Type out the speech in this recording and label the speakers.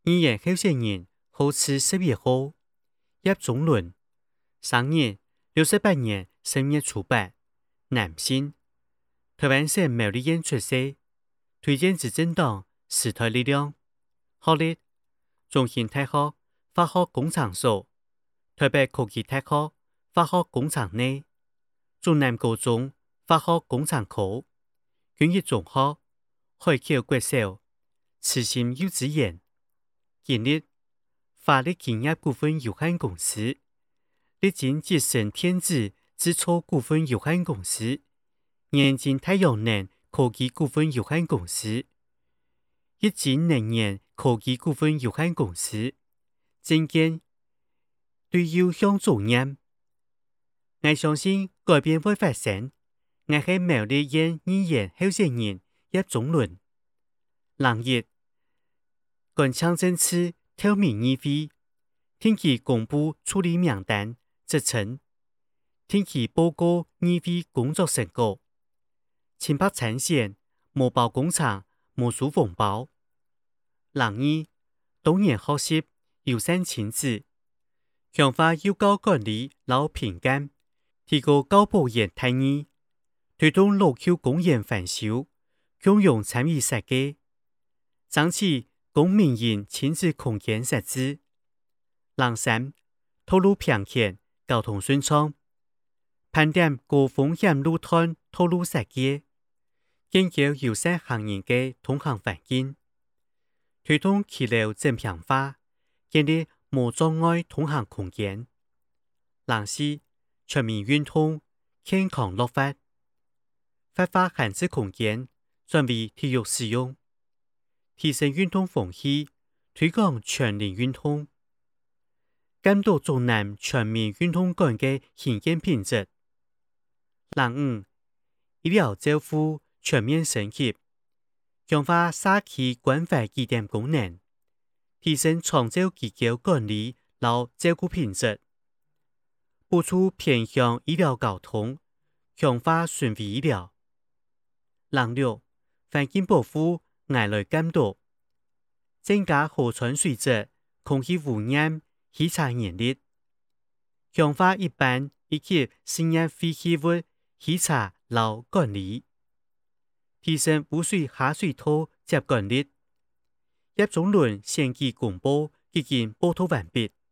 Speaker 1: 2020年好似10月號，葉總論，生日68年10月初8，男性，台灣省苗栗縣出世，推薦執政黨時代力量，學歷中興大學化學工程所、台北科技大學化學工程內、中南高中化學工程科、均一中學、海橋國小、慈心幼稚園。今日法律企業股份有限公司、力晶集成電子製造股份有限公司、元晶太陽能科技股份有限公司、一晶能源科技股份有限公司、證券對有向作業。我相信改變會發生。我係苗栗縣議員候選人葉總論。人日關槍政次透明議會，定期公布處理名單責成，定期報告議會工作成果。清白產線無包工廠無數風暴。人日多元學習友善親子，強化幼教管理和評鑑，提高教保員待遇，推動老舊公園翻修，共用參與設計，爭取公民營親子空間設置。人三道路平權，交通順暢，盤點高風險路段道路設計，研究友善行人嘅通行環境，推動溪流整平化，建立無障礙通行空間。人四全民運動，健康樂發，發揮閒置空間，轉為體育使用，提升運動風氣，推廣全齡運動，監督中南全民運動館嘅行健品質。人五醫療照護全面升級，強化社區關懷據點功能，提升長照機構管理和照顧品質，補助偏鄉醫療交通，強化巡迴醫療。人六環境保護外來監督，增加河川水質、空氣污染、汽車燃率，強化一般以及新業廢棄物稽查和管理，提升污水下水道接管率。葉總論選舉公報已經報道完畢。